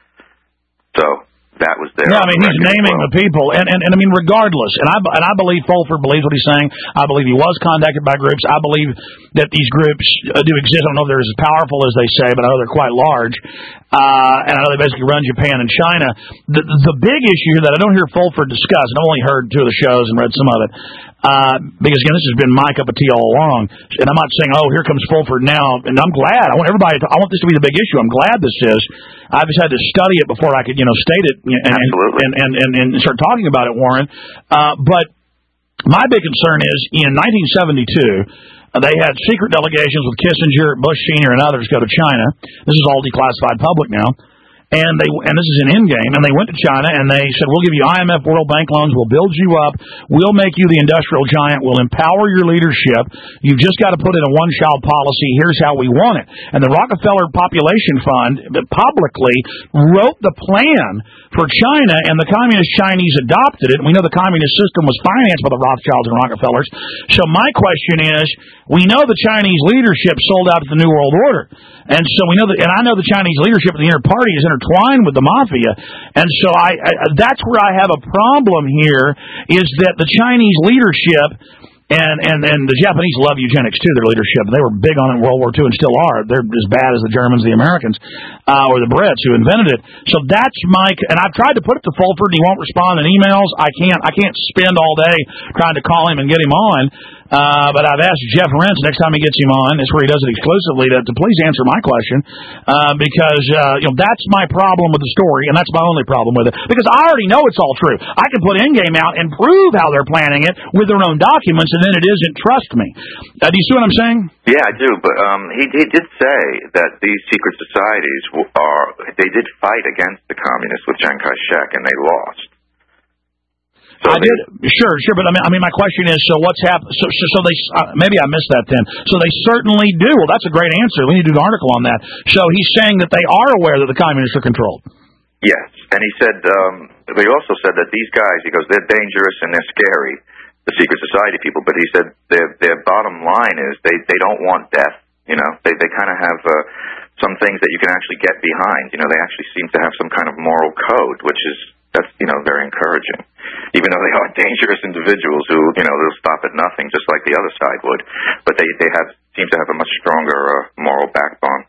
So that was there. Yeah, he's naming the people, and regardless, and I believe Fulford believes what he's saying. I believe he was contacted by groups. I believe that these groups do exist. I don't know if they're as powerful as they say, but I know they're quite large. And I know they basically run Japan and China. The big issue here that I don't hear Fulford discuss, and I've only heard two of the shows and read some of it, because again, this has been my cup of tea all along. And I'm not saying, here comes Fulford now. And I'm glad. I want this to be the big issue. I'm glad this is. I just had to study it before I could, state it and start talking about it, Warren. But my big concern is in 1972. They had secret delegations with Kissinger, Bush Sr., and others go to China. This is all declassified public now. And this is an endgame, and they went to China, and they said, we'll give you IMF, World Bank loans, we'll build you up, we'll make you the industrial giant, we'll empower your leadership, you've just got to put in a one-child policy, here's how we want it. And the Rockefeller Population Fund publicly wrote the plan for China, and the Communist Chinese adopted it, and we know the communist system was financed by the Rothschilds and Rockefellers. So my question is, we know the Chinese leadership sold out to the New World Order, and so we know that, and I know the Chinese leadership of the inner party is intertwined with the mafia, and so that's where I have a problem here, is that the Chinese leadership and the Japanese love eugenics too, their leadership. They were big on it in World War II and still are. They're as bad as the Germans, the Americans, or the Brits who invented it. So that's and I've tried to put it to Fulford, and he won't respond in emails. I can't spend all day trying to call him and get him on. But I've asked Jeff Rense next time he gets him on, that's where he does it exclusively, to please answer my question, because that's my problem with the story, and that's my only problem with it, because I already know it's all true. I can put Endgame out and prove how they're planning it with their own documents, and then it isn't. Trust me. Do you see what I'm saying? Yeah, I do. But he did say that these secret societies they did fight against the communists with Chiang Kai-shek, and they lost. So I did, sure, but my question is, so what's happened? So they maybe I missed that then. So they certainly do. Well, that's a great answer. We need to do an article on that. So he's saying that they are aware that the communists are controlled. Yes, and he said they also said that these guys, he goes, they're dangerous and they're scary, the secret society people. But he said their bottom line is they don't want death. They kind of have some things that you can actually get behind. They actually seem to have some kind of moral code, that's very encouraging. Even though they are dangerous individuals who, they'll stop at nothing, just like the other side would. But they seem to have a much stronger moral backbone.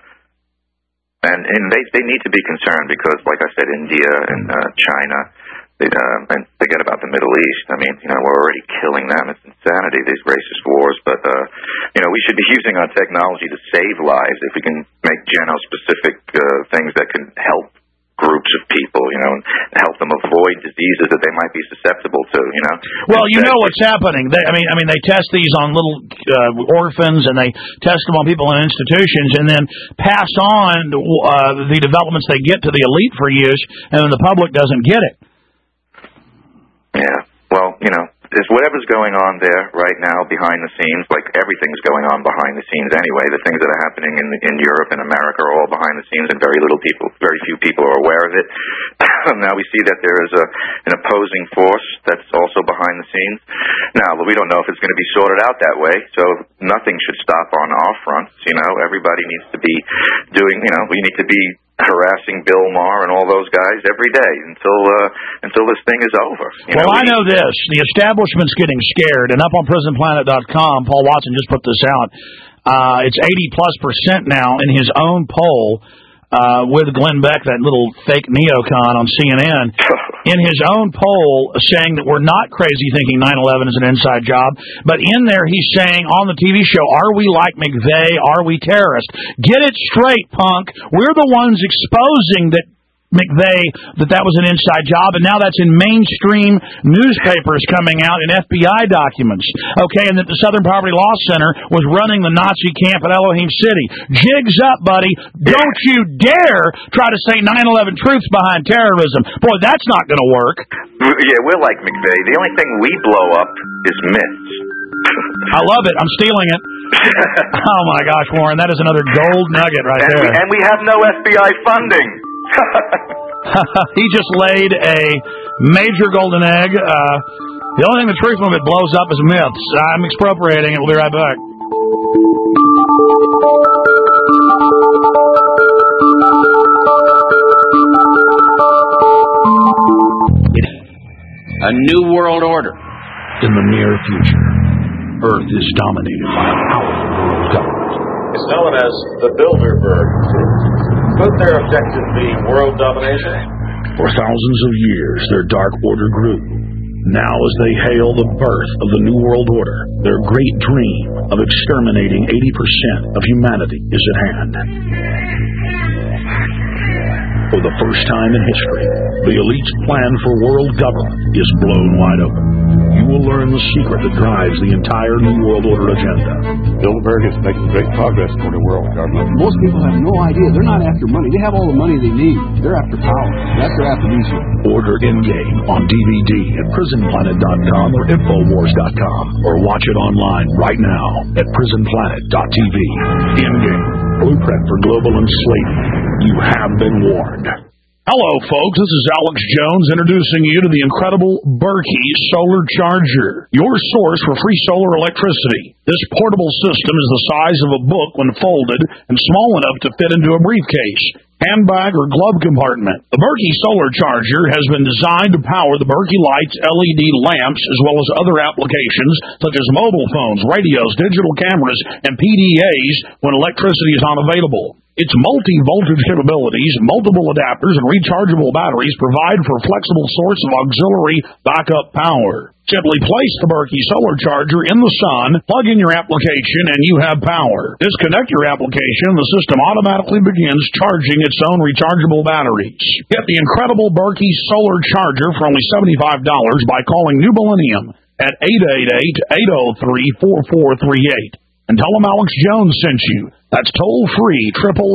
And they need to be concerned because, like I said, India and China, and forget about the Middle East. We're already killing them. It's insanity, these racist wars. But, we should be using our technology to save lives if we can make genospecific things that can help groups of people, and help them avoid disease diseases that they might be susceptible to, you know. Well, you know what's happening. They test these on little orphans, and they test them on people in institutions, and then pass on the developments they get to the elite for use, and then the public doesn't get it. Yeah. Well, you know, there's whatever's going on there right now behind the scenes, like everything's going on behind the scenes anyway. The things that are happening in Europe and America are all behind the scenes, and very few people are aware of it. Now we see that there is an opposing force that's also behind the scenes. Now, we don't know if it's going to be sorted out that way, so nothing should stop on our front. You know, everybody needs to be doing, you know, we need to be harassing Bill Maher and all those guys every day until this thing is over. Well, I know this. The establishment's getting scared, and up on PrisonPlanet.com, Paul Watson just put this out. It's 80+% now in his own poll with Glenn Beck, that little fake neocon on CNN, in his own poll saying that we're not crazy thinking 9/11 is an inside job, but in there he's saying on the TV show, are we like McVeigh? Are we terrorists? Get it straight, punk. We're the ones exposing that McVeigh, that was an inside job, and now that's in mainstream newspapers coming out in FBI documents. Okay, and that the Southern Poverty Law Center was running the Nazi camp at Elohim City. Jigs up, buddy. Don't you dare try to say 9/11 truths behind terrorism. Boy, that's not going to work. Yeah, we're like McVeigh. The only thing we blow up is myths. I love it. I'm stealing it. Oh, my gosh, Warren, that is another gold nugget right there. And we have no FBI funding. He just laid a major golden egg. The only thing the truth movement blows up is myths. I'm expropriating it. We'll be right back. A new world order. In the near future, Earth is dominated by a powerful world government. It's known as the Bilderberg Group. Could their objective be world domination? For thousands of years, their dark order grew. Now, as they hail the birth of the New World Order, their great dream of exterminating 80% of humanity is at hand. For the first time in history, the elite's plan for world government is blown wide open. You will learn the secret that drives the entire New World Order agenda. Bilderberg is making great progress toward a world government. Most people have no idea. They're not after money. They have all the money they need. They're after power. That's their affirmation. Order Endgame on DVD at PrisonPlanet.com or Infowars.com, or watch it online right now at PrisonPlanet.tv. Endgame, blueprint for global enslavement. You have been warned. Hello, folks. This is Alex Jones introducing you to the incredible Berkey Solar Charger, your source for free solar electricity. This portable system is the size of a book when folded and small enough to fit into a briefcase, handbag, or glove compartment. The Berkey Solar Charger has been designed to power the Berkey Lights LED lamps as well as other applications such as mobile phones, radios, digital cameras, and PDAs when electricity is unavailable. Its multi-voltage capabilities, multiple adapters, and rechargeable batteries provide for a flexible source of auxiliary backup power. Simply place the Berkey Solar Charger in the sun, plug in your application, and you have power. Disconnect your application, the system automatically begins charging its own rechargeable batteries. Get the incredible Berkey Solar Charger for only $75 by calling New Millennium at 888-803-4438. And tell them Alex Jones sent you. That's toll-free,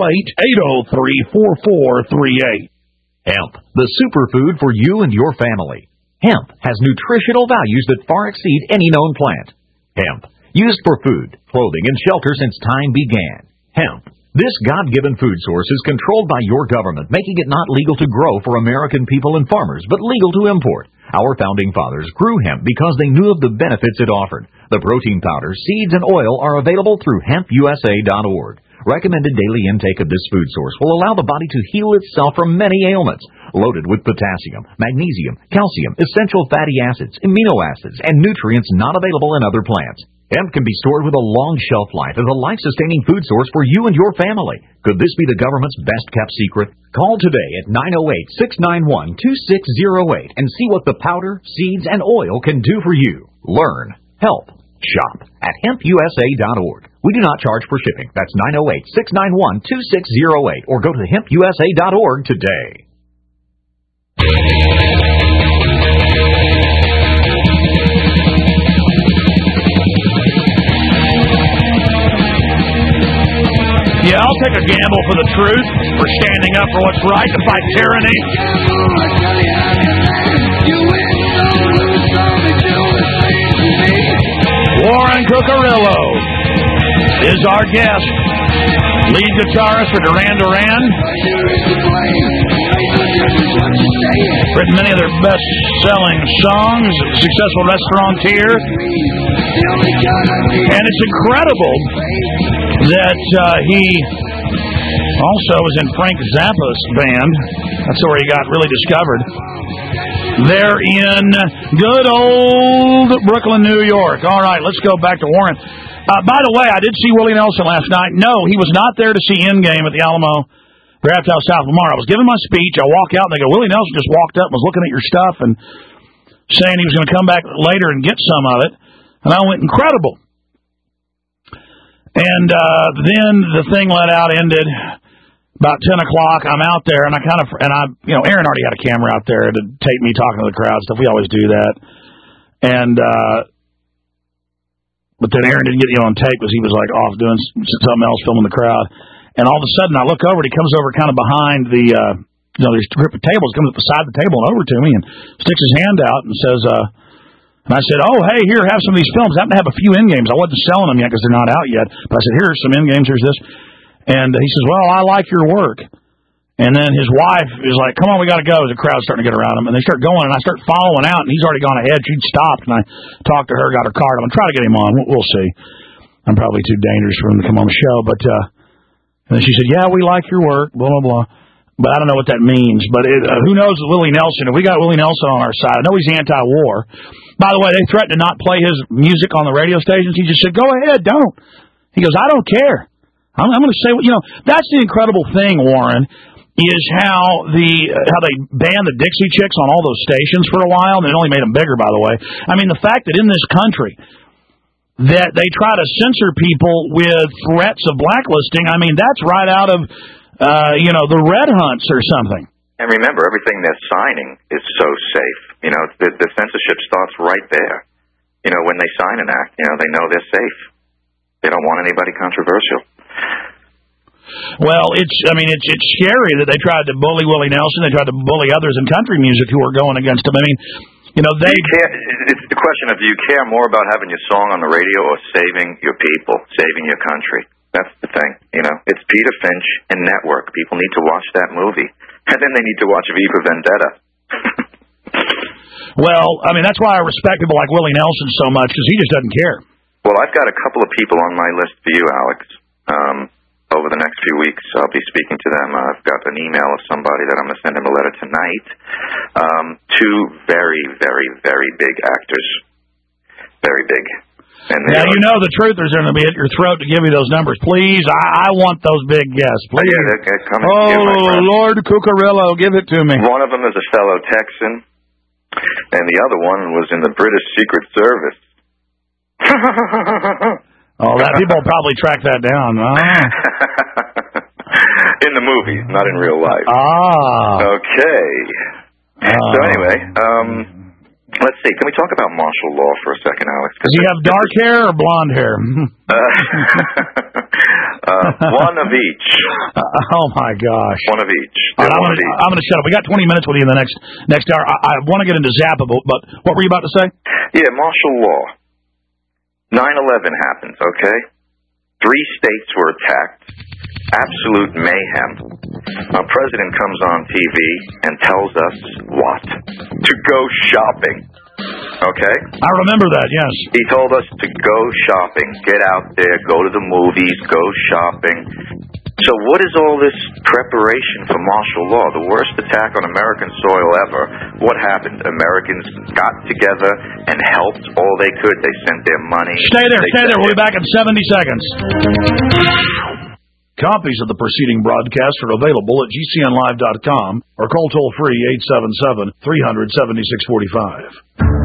888-803-4438. Hemp, the superfood for you and your family. Hemp has nutritional values that far exceed any known plant. Hemp, used for food, clothing, and shelter since time began. Hemp, this God-given food source is controlled by your government, making it not legal to grow for American people and farmers, but legal to import. Our founding fathers grew hemp because they knew of the benefits it offered. The protein powder, seeds, and oil are available through hempusa.org. Recommended daily intake of this food source will allow the body to heal itself from many ailments. Loaded with potassium, magnesium, calcium, essential fatty acids, amino acids, and nutrients not available in other plants. Hemp can be stored with a long shelf life as a life-sustaining food source for you and your family. Could this be the government's best-kept secret? Call today at 908-691-2608 and see what the powder, seeds, and oil can do for you. Learn, help, shop at hempusa.org. We do not charge for shipping. That's 908-691-2608 or go to hempusa.org today. I'll take a gamble for the truth, for standing up for what's right, to fight tyranny. Warren Cucurullo is our guest. Lead guitarist for Duran Duran. Written many of their best-selling songs. Successful restaurateur. And it's incredible that he also was in Frank Zappa's band. That's where he got really discovered. They're in good old Brooklyn, New York. All right, let's go back to Warren. By the way, I did see Willie Nelson last night. No, he was not there to see Endgame at the Alamo Draft House South Lamar. I was giving my speech. I walk out, and they go, Willie Nelson just walked up and was looking at your stuff and saying he was going to come back later and get some of it. And I went, incredible. And then the thing let out, ended about 10 o'clock. I'm out there, and Aaron already had a camera out there to tape me talking to the crowd stuff. We always do that. And, but then Aaron didn't get me on tape because he was like off doing something else, filming the crowd. And all of a sudden, I look over, and he comes over kind of behind the, these group of tables, comes up beside the table and over to me and sticks his hand out and says, and I said, oh, hey, here, have some of these films. I happen to have a few Endgames. I wasn't selling them yet because they're not out yet. But I said, here's some Endgames, here's this. And he says, well, I like your work. And then his wife is like, come on, we got to go. The crowd's starting to get around him. And they start going, and I start following out, and he's already gone ahead. She'd stopped, and I talked to her, got her card. I'm going to try to get him on. We'll see. I'm probably too dangerous for him to come on the show. But and then she said, yeah, we like your work, blah, blah, blah. But I don't know what that means. But who knows Willie Nelson? If we got Willie Nelson on our side, I know he's anti-war. By the way, they threatened to not play his music on the radio stations. He just said, go ahead, don't. He goes, I don't care. I'm going to say, that's the incredible thing, Warren, is how they banned the Dixie Chicks on all those stations for a while, and it only made them bigger, by the way. I mean, the fact that in this country that they try to censor people with threats of blacklisting, I mean, that's right out of, the Red Hunts or something. And remember, everything they're signing is so safe. The censorship starts right there. When they sign an act, they know they're safe. They don't want anybody controversial. Well, it's scary that they tried to bully Willie Nelson. They tried to bully others in country music who were going against him. I mean, it's the question of, do you care more about having your song on the radio or saving your people, saving your country? That's the thing. It's Peter Finch and Network. People need to watch that movie. And then they need to watch V for Vendetta. Well, I mean, that's why I respect people like Willie Nelson so much, because he just doesn't care. Well, I've got a couple of people on my list for you, Alex. Over the next few weeks, I'll be speaking to them. I've got an email of somebody that I'm going to send him a letter tonight. Two very, very, very big actors. Very big. And now, the truthers are going to be at your throat to give you those numbers. Please, I want those big guests. Please. Yeah, they're coming. Oh, Lord Cucurullo, give it to me. One of them is a fellow Texan, and the other one was in the British Secret Service. Oh, people will probably track that down. In the movie, not in real life. Okay. So anyway, let's see. Can we talk about martial law for a second, Alex? Does he have dark hair or blonde hair? One of each. Oh my gosh. One of each. Right, I'm going to shut up. We got 20 minutes with you in the next hour. I want to get into Zappa, but what were you about to say? Yeah, martial law. 9/11 happens, okay? 3 states were attacked. Absolute mayhem. Our president comes on TV and tells us what? To go shopping. Okay? I remember that, yes. He told us to go shopping. Get out there, go to the movies, go shopping. So what is all this preparation for martial law? The worst attack on American soil ever. What happened? Americans got together and helped all they could. They sent their money. Stay there. We'll be back in 70 seconds. Copies of the preceding broadcast are available at GCNlive.com or call toll-free 877-300-7645.